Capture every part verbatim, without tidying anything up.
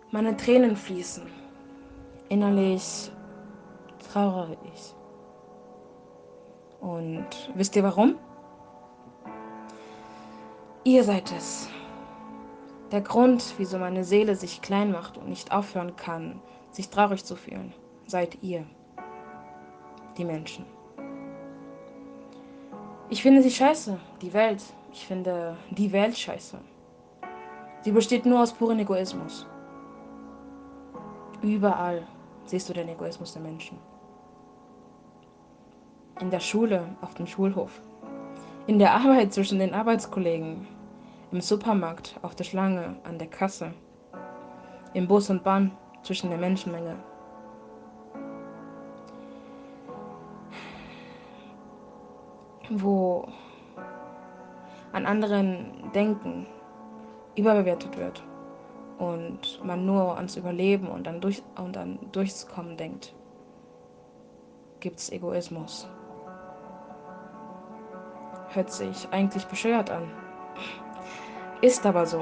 Meine Tränen fließen. Innerlich trauere ich. Und wisst ihr warum? Ihr seid es. Der Grund, wieso meine Seele sich klein macht und nicht aufhören kann, sich traurig zu fühlen, seid ihr, die Menschen. Ich finde sie scheiße, die Welt. Ich finde die Welt scheiße. Sie besteht nur aus purem Egoismus. Überall siehst du den Egoismus der Menschen. In der Schule, auf dem Schulhof, in der Arbeit zwischen den Arbeitskollegen, im Supermarkt, auf der Schlange, an der Kasse, im Bus und Bahn, zwischen der Menschenmenge. Wo an anderen Denken überbewertet wird und man nur ans Überleben und dann, durch, und dann durchkommen denkt, gibt es Egoismus. Hört sich eigentlich bescheuert an. Ist aber so.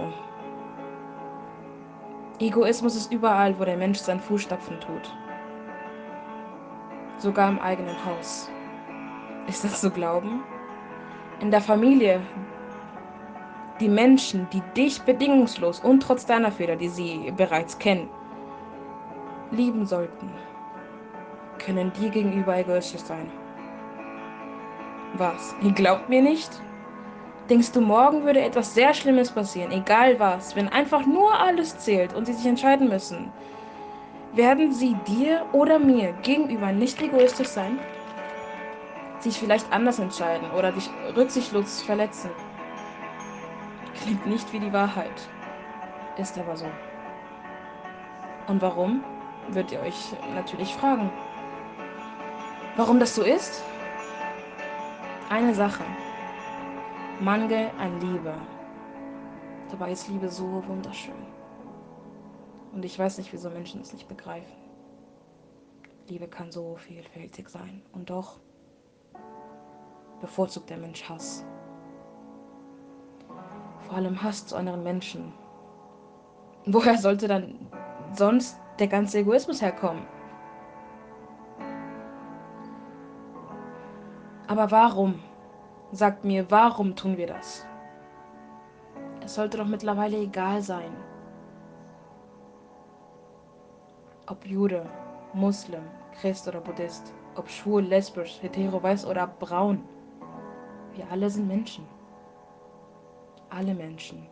Egoismus ist überall, wo der Mensch seinen Fußstapfen tut. Sogar im eigenen Haus. Ist das zu glauben? In der Familie, die Menschen, die dich bedingungslos und trotz deiner Fehler, die sie bereits kennen, lieben sollten, können dir gegenüber egoistisch sein. Was? Ihr glaubt mir nicht? Denkst du, morgen würde etwas sehr Schlimmes passieren, egal was, wenn einfach nur alles zählt und sie sich entscheiden müssen? Werden sie dir oder mir gegenüber nicht egoistisch sein? Sich vielleicht anders entscheiden oder dich rücksichtslos verletzen? Klingt nicht wie die Wahrheit, ist aber so. Und warum? Wird ihr euch natürlich fragen. Warum das so ist? Eine Sache. Mangel an Liebe. Dabei ist Liebe so wunderschön. Und ich weiß nicht, wieso Menschen es nicht begreifen. Liebe kann so vielfältig sein. Und doch bevorzugt der Mensch Hass. Vor allem Hass zu anderen Menschen. Woher sollte dann sonst der ganze Egoismus herkommen? Aber warum? Sagt mir, warum tun wir das? Es sollte doch mittlerweile egal sein, ob Jude, Muslim, Christ oder Buddhist, ob schwul, lesbisch, hetero, weiß oder braun. Wir alle sind Menschen. Alle Menschen.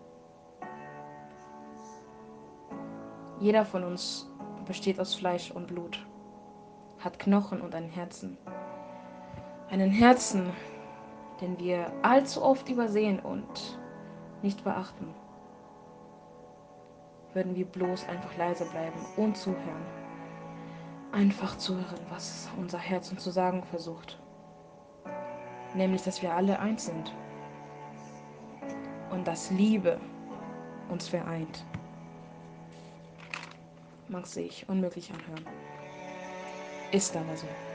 Jeder von uns besteht aus Fleisch und Blut, hat Knochen und ein Herzen. Einen Herzen, den wir allzu oft übersehen und nicht beachten. Würden wir bloß einfach leise bleiben und zuhören. Einfach zuhören, was unser Herz uns zu sagen versucht. Nämlich, dass wir alle eins sind. Und dass Liebe uns vereint. Mag sich unmöglich anhören. Ist aber so.